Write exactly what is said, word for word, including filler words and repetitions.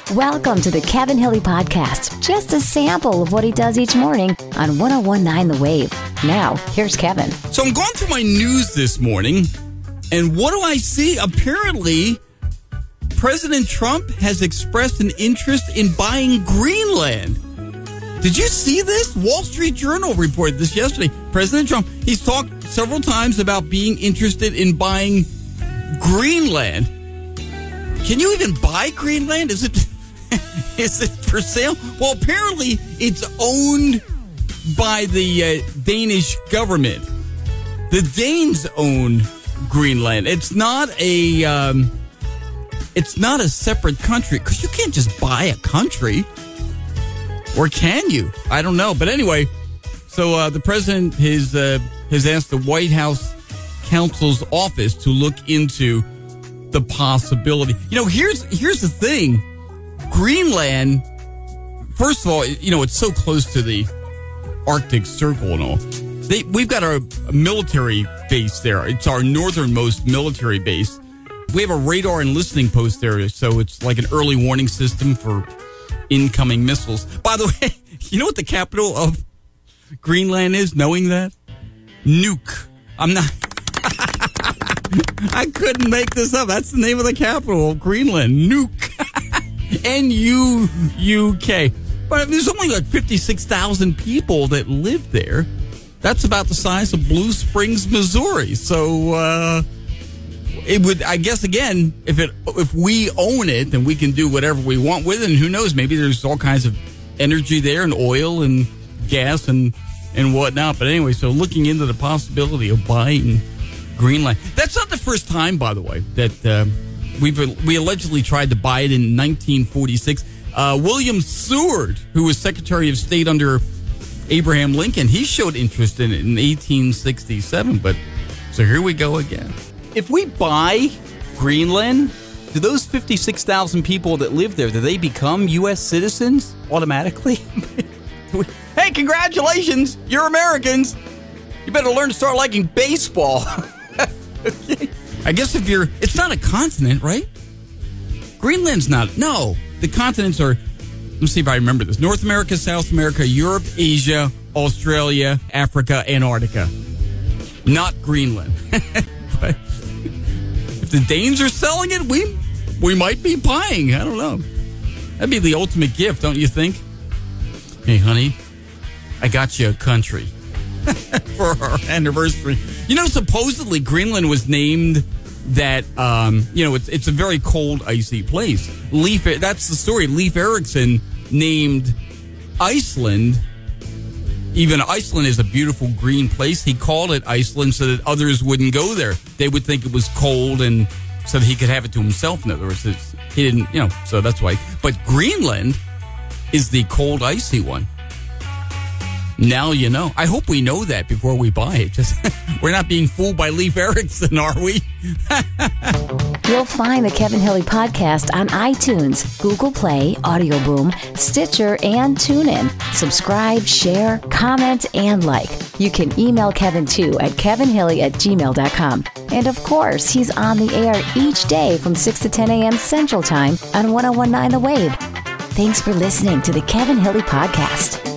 Welcome to the Kevin Hilly Podcast. Just a sample of what he does each morning on one oh one point nine The Wave. Now, here's Kevin. So I'm going through my news this morning, and what do I see? Apparently, President Trump has expressed an interest in buying Greenland. Did you see this? Wall Street Journal reported this yesterday. President Trump, he's talked several times about being interested in buying Greenland. Can you even buy Greenland? Is it is it for sale? Well, apparently it's owned by the uh, Danish government. The Danes own Greenland. It's not a um, it's not a separate country, because you can't just buy a country. Or can you? I don't know. But anyway, so uh, the president has, uh, has asked the White House counsel's office to look into the possibility. You know, here's here's the thing. Greenland, first of all, you know, it's so close to the Arctic Circle and all. They, we've got our military base there. It's our northernmost military base. We have a radar and listening post there, so it's like an early warning system for incoming missiles. By the way, you know what the capital of Greenland is, knowing that? Nuuk. I'm not... I couldn't make this up. That's the name of the capital of Greenland. Nuuk. N U U K. But there's only like fifty-six thousand people that live there. That's about the size of Blue Springs, Missouri. So, uh... it would, I guess, again, if it if we own it, then we can do whatever we want with it. And who knows, maybe there's all kinds of energy there and oil and gas and, and whatnot. But anyway, so looking into the possibility of buying Greenland. That's not the first time, by the way, that uh, we've we allegedly tried to buy it in nineteen forty-six. Uh, William Seward, who was Secretary of State under Abraham Lincoln, he showed interest in it in eighteen sixty-seven. But so here we go again. If we buy Greenland, do those fifty-six thousand people that live there, do they become U S citizens automatically? Hey, congratulations! You're Americans! You better learn to start liking baseball. Okay. I guess if you're... It's not a continent, right? Greenland's not... No. The continents are... Let me see if I remember this. North America, South America, Europe, Asia, Australia, Africa, Antarctica. Not Greenland. But if the Danes are selling it, we we might be buying. I don't know. That'd be the ultimate gift, don't you think? Hey, honey, I got you a country for our anniversary. You know, supposedly Greenland was named that, um, you know, it's it's a very cold, icy place. Leif, that's the story. Leif Erikson named Iceland. Even Iceland is a beautiful green place. He called it Iceland so that others wouldn't go there. They would think it was cold, and so that he could have it to himself. In other words, it's, he didn't, you know, so that's why. But Greenland is the cold, icy one. Now you know. I hope we know that before we buy it. Just we're not being fooled by Leif Erikson, are we? You'll find the Kevin Hilly Podcast on iTunes, Google Play, Audio Boom, Stitcher, and TuneIn. Subscribe, share, comment, and like. You can email Kevin, too, at kevinhilly at gmail dot com. And, of course, he's on the air each day from six to ten a.m. Central Time on one oh one point nine The Wave. Thanks for listening to the Kevin Hilly Podcast.